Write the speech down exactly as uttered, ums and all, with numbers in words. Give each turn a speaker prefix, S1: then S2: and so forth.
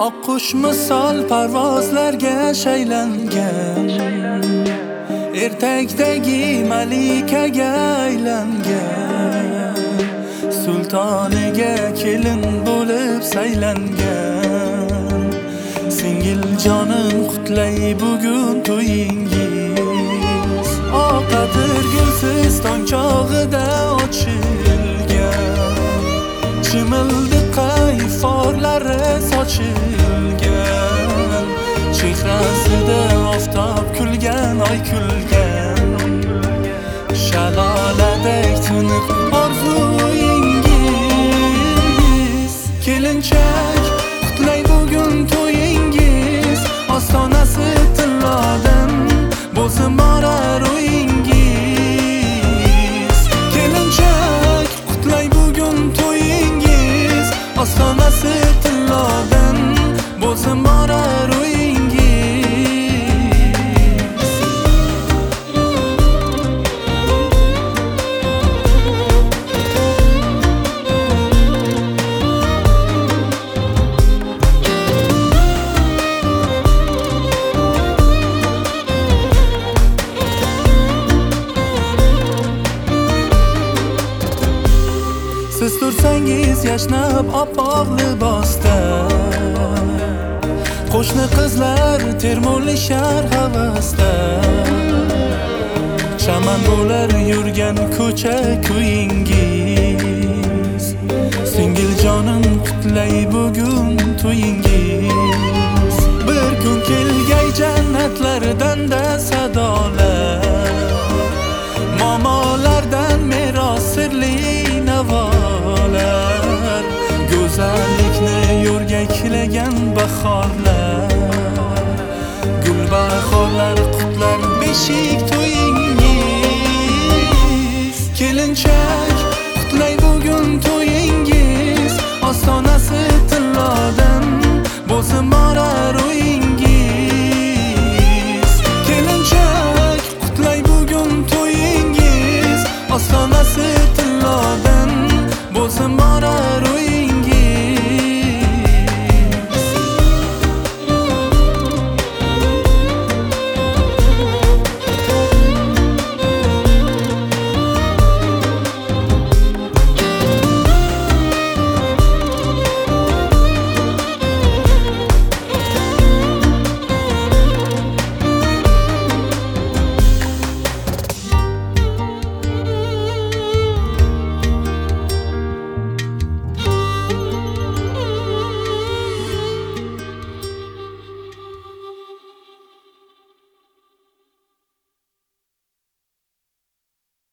S1: Oqqush misol parvozlarga shaylangan, ertakdagi malikaga aylangan, sultoniga kelin bo'lib saylangan. Singil jonim qutlay bugun to'yingiz, oqatir gulsiz tong chog'ida ochilgan, chimildiqa iforlari sochilgan, chehrasida oftob kulgan, oy kulgan, shaloladek tiniq orzuyingiz. Kelinchak qutlay bugun to'yingiz, ostonasi tillodan bo'lsin borar o'yingiz. Kelinchak qutlay bugun to'yingiz, ostonasi tillodan bo'lsin borar o'yingiz. Siz tursangiz yashnab oppoq libosda, qo'shni qizlar termulishar havasda, chaman bo'lar yurgan ko'cha ko'yingiz. Singil jonim qutlay bugun to'yingiz, bir kun kelgay jannatlardan-da sadolar, momolardan meros sirli navolar, go'zallikni yo'rgaklagan bahorlar, gulbahorlar qutlar beshik to'yingiz. Kelinchak qutlay bugun to'yingiz, ostonasi tillodan bo'lsin borar